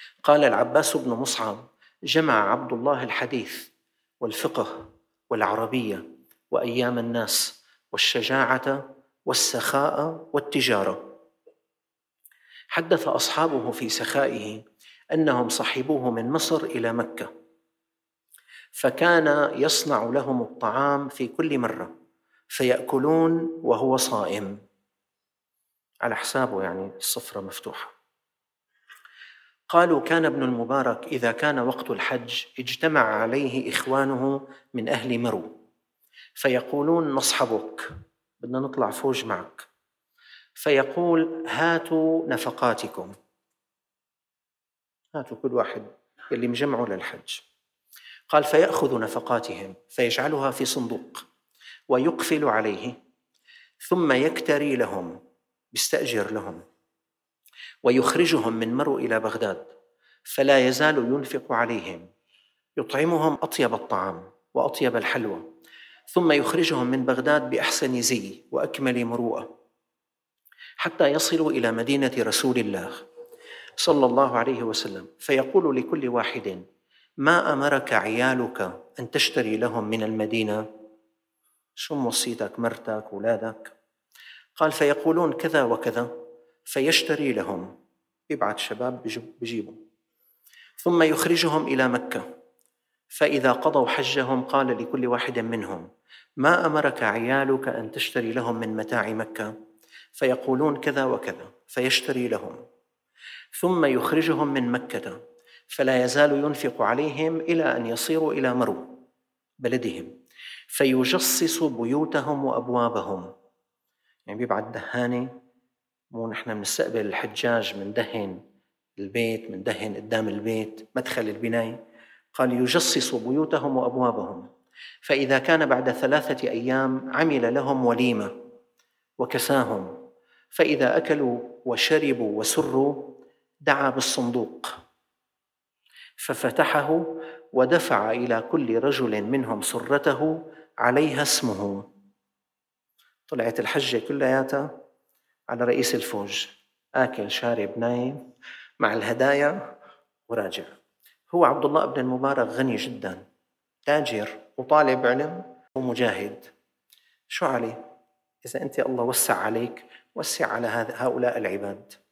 قال العباس بن مصعب: جمع عبد الله الحديث والفقه والعربية وأيام الناس والشجاعة والسخاء والتجارة. حدث أصحابه في سخائه أنهم صحبوه من مصر إلى مكة، فكان يصنع لهم الطعام في كل مرة فيأكلون وهو صائم، على حسابه، يعني السفرة مفتوحة. قالوا: كان ابن المبارك إذا كان وقت الحج اجتمع عليه إخوانه من أهل مرو فيقولون: نصحبك، بدنا نطلع فوج معك. فيقول: هاتوا نفقاتكم، هاتوا كل واحد يلي مجمعه للحج. قال: فيأخذ نفقاتهم فيجعلها في صندوق ويقفل عليه، ثم يكتري لهم، بيستأجر لهم، ويخرجهم من مرو إلى بغداد، فلا يزال ينفق عليهم، يطعمهم أطيب الطعام وأطيب الحلوى، ثم يخرجهم من بغداد بأحسن زي وأكمل مروءة، حتى يصلوا إلى مدينة رسول الله صلى الله عليه وسلم، فيقول لكل واحد: ما أمرك عيالك أن تشتري لهم من المدينة؟ شو موصيتك، مرتك، أولادك؟ قال: فيقولون: كذا وكذا، فيشتري لهم، يبعث شباب بيجيبوا، ثم يخرجهم إلى مكة. فإذا قضوا حجهم قال لكل واحد منهم: ما أمرك عيالك أن تشتري لهم من متاع مكة؟ فيقولون: كذا وكذا، فيشتري لهم، ثم يخرجهم من مكة، فلا يزال ينفق عليهم إلى أن يصيروا إلى مرو بلدهم، فيجصص بيوتهم وأبوابهم، يعني بيبعث دهانة، مو نحن بنستقبل الحجاج مندهن البيت، مندهن قدام البيت مدخل البناية. قال: يجصص بيوتهم وأبوابهم، فإذا كان بعد 3 أيام عمل لهم وليمة وكساهم، فإذا أكلوا وشربوا وسروا دعا بالصندوق ففتحه ودفع إلى كل رجل منهم سرته عليها اسمه. طلعت الحجة كلياتها على رئيس الفوج، آكل شارب نايم مع الهدايا وراجع. هو عبد الله بن المبارك غني جدا، تاجر وطالب علم ومجاهد. شو عليه؟ إذا أنت الله وسع عليك، وسع على هؤلاء العباد.